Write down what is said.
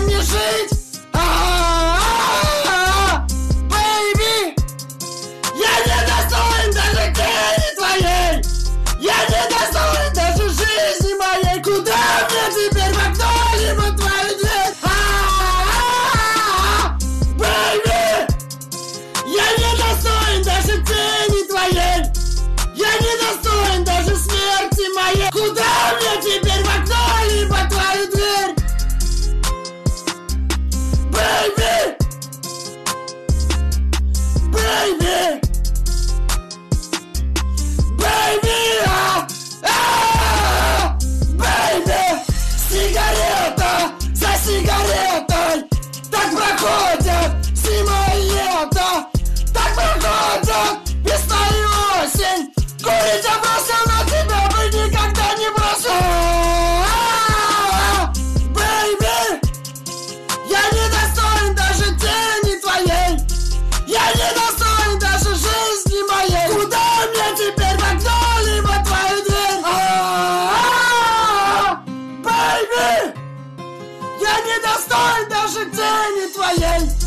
мне жить? Baby, я не достоин даже тени твоей. Я не достоин даже жизни моей. Куда мне теперь в окно либо твою дверь? Baby, я не достоин даже тени твоей. Я не достоин даже смерти моей. Куда мне теперь в окно либо твою дверь? Baby, baby, baby, baby, сигарета за сигаретой. Так проходят зима и лето. Так проходят весна и осень. Курить я бросил, но тебя бы никогда не бросил. Baby, я не достоин даже тени твоей. Я не достоин даже жизни моей. Куда мне теперь в окно либо твою дверь? Baby, я не достоин даже тени твоей.